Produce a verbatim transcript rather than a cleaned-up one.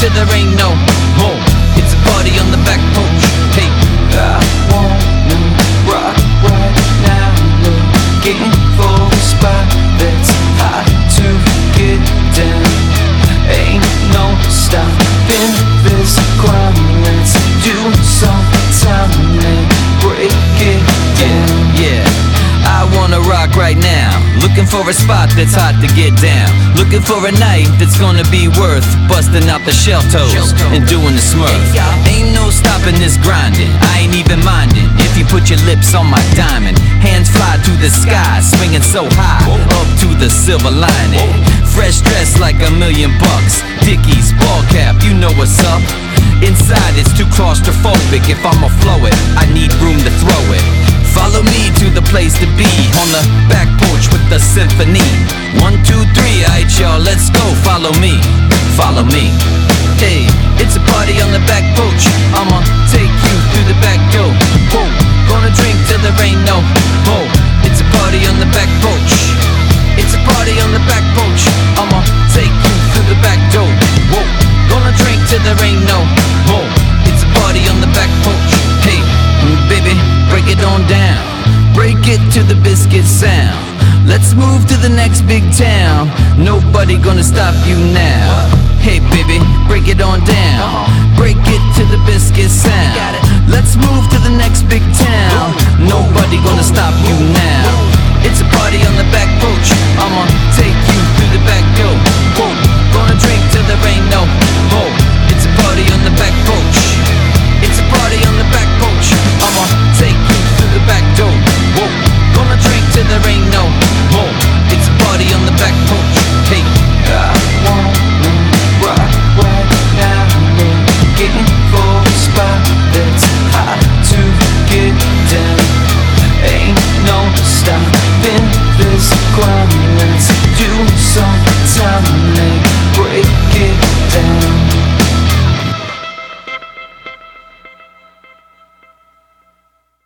till there ain't no more. It's a party on the back porch. Hey, I wanna rock right now, looking for a spot that's hot to get down. Ain't no stopping this grind. Let's do some time and break it down. Yeah, I wanna rock right now, looking for a spot that's hot to get down. Looking for a night that's gonna be worth busting out the shell toes and doing the smurf. Ain't no stopping this grinding, I ain't even minding if you put your lips on my diamond. Hands fly to the sky, swinging so high, up to the silver lining. Fresh dress like a million bucks, Dickies, ball cap, you know what's up. Inside it's too claustrophobic, if I'ma flow it, I need room to throw it. Follow me to the place to be, on the back porch with the symphony. One, two, three, alright y'all, let's go. Follow me, follow me. Hey, it's a party on the back porch. I'ma take you through the back door. Whoa, gonna drink till there ain't no more. It's a party on the back porch. It's a party on the back porch. I'ma take you through the back door. Whoa, gonna drink till there ain't no more. It's a party on the back porch. Hey, baby, break it on down. Break it to the biscuit sound. Let's move to the next big town. Nobody gonna stop you now. Hey baby, break it on down. Break it to the biscuit sound. Let's move to the next big town. Nobody gonna stop you now.